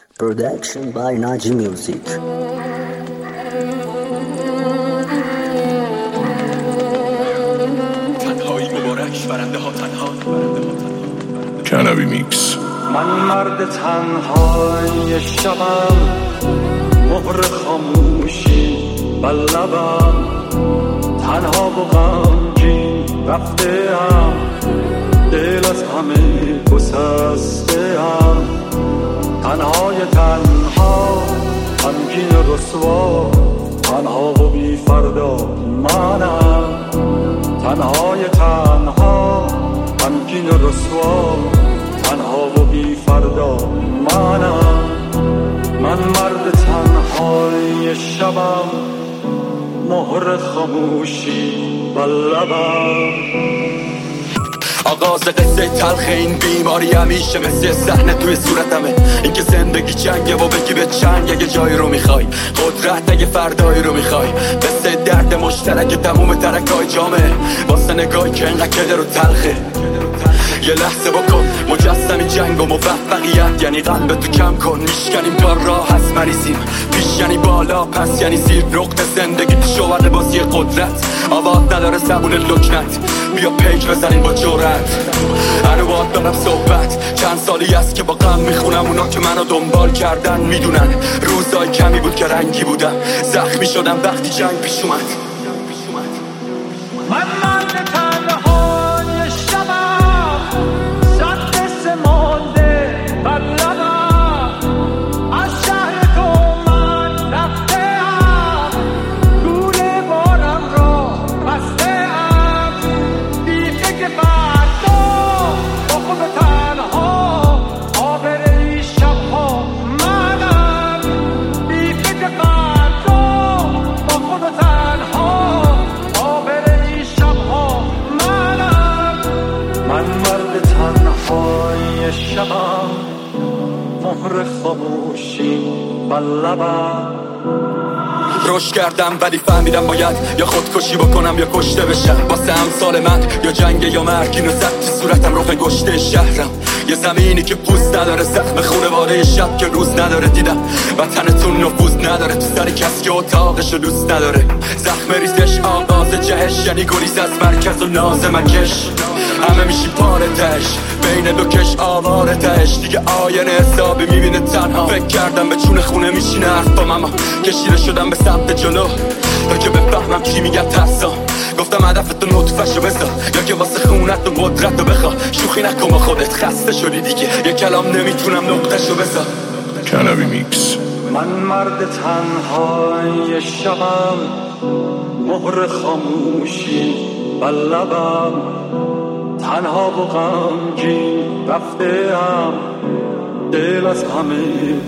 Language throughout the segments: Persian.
Production by Naji Music. Cannabis Mix. من مرد تنهای شبم، مهر خاموشی بر لبم، تنها و غمگین رفته‌ام، دل از همه گسسته‌ام، تنهای تنها، غمگین رسوا، تنها و بی فردا منم، تنهای تنها، غمگین رسوا، تنها و بی فردا منم. من مرد تنهای شبم، مهر خاموشی بر لبم. آغاز قصه تلخ این بیماری همیشه مثل صحنه توی صورتمه. اینکه زندگی جنگه و بگی به چنگ اگه جایی رو میخوای، قدرت اگه فردایی رو میخوای، مثل درد مشترک تموم ترکای جامعه، واسه نگاهی که انقدر کده رو تلخه. یه لحظه بکن مجسم جنگ و موفقیت، یعنی قلب تو کم کن، میشکنیم تا راه هست مریضیم، پیش یعنی بالا پس یعنی زیر، نقطه زندگی تو شوهر بازی قدرت، آواز نداره زبون لکنت، بیا پیک بزنیم با جرأت. هنو باید دارم صحبت، چند سالی است که با غم میخونم، اونا که منو دنبال کردن میدونن روزای کمی بود که رنگی بودم، زخمی شدم وقتی جنگ پیش اومد. من مرد تنهای شبم، صد قصه مانده بر لبم، از شهر تو من رفته‌ام، گوره بارم را بسته‌ام، بی فکر فردا با خود تنها، آبر این شبها منم، بی فکر فردا با خود تنها، آبر این شبها منم. من مرد تنهای شبم، مهر خاموشی بر لبم. رشد کردم ولی فهمیدم باید یا خودکشی بکنم یا کشته بشم، واسه امثال من یا جنگ یا مرگ. اینو زد تو صورتم رخ گشته شهرم، یه زمینی که پوست نداره، زخم خونواده شب که روز نداره، دیدم وطنتون نفوذ نداره تو سر کسی که اتاقشو دوست نداره. زخم ریزش آغاز جهش، یعنی گریز از مرکز و ناز مکش، همه میشی پاره تش، بین دو کش آواره تش، دیگه آینه حسابی میبینه تنها. فکر کردم به چون خونه میشینه حرفام، اما کشیده شدم به سمت جلو تا که بفهمم کی میگن ترسا. گفتم هدفتو نطفه‌شو بذار، یا که واسه خونت و قدرت رو بخوا، شوخی نکن با خودت خسته شدی دیگه، یه کلام نمیتونم نقطه‌شو بذار. Cannabis Mix. من مرد تنهای شبم، مهر خاموشی بر لبم، تنها و غمگین رفته‌ام، دل از همه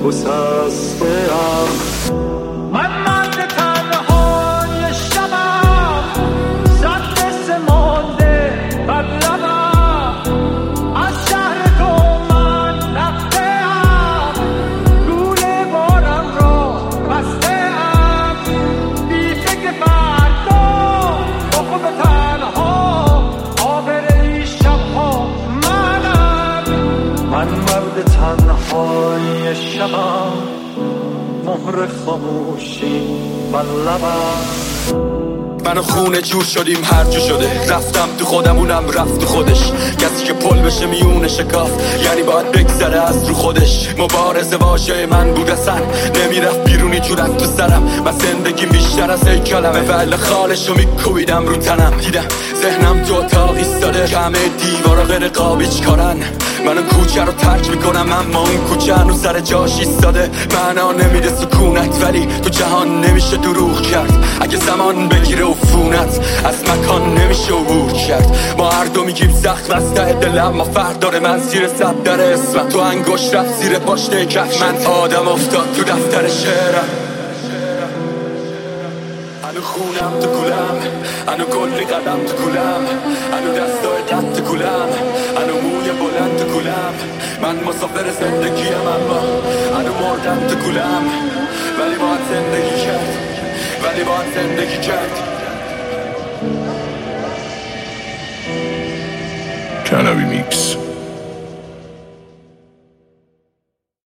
گسسته‌ام. من مرد تنهای شبم، صد قصه مانده بر لبم، از شهر تو من رفته‌ام، گوره بارم را بسته‌ام، بی فکر فردا با خود تنها، آبر این شبها منم. من مرد تنهای شبم، مهر خاموشی بر لبم. من و خونه جور شدیم هر جو شده، رفتم تو خودم اونم رفت تو خودش، کسی که پل بشه میونه شکاف، یعنی باید بگذره از رو خودش. مبارزه واژه من بود اصلا نمیرفت بیرونی جورت تو سرم، من زندگیم بیشتر از یک کلمه، ولی خالشو میکویدم رو تنم. دیدم ذهنم تو اتاق ایستاده که همه دیوارا غیر قابیچ کارن، من اون کوچه رو ترک میکنم اما اون کوچه هنوز سر جاش ایستاده. معنا نمیده سکونت، ولی تو جهان نمیشه دروغ کرد، اگه زمان بگیره عفونت از مکان نمیشه عبور کرد. ما هر دو میگیم زخم از ته دلم، ما فرق داره، من زیر سب در اسمم، تو انگشت رفت زیر پاشنه کف من، آدم افتاد تو دفتر شعرم. هنو خونم تو کولم، هنو کلی قدم تو کولم، هنو دستای قد تو کولم، هنو موی بلند تو کولم، من مسافر زندگیم اما هنو مردم تو کولم، ولی باید زندگی کرد، ولی باید زندگی کرد.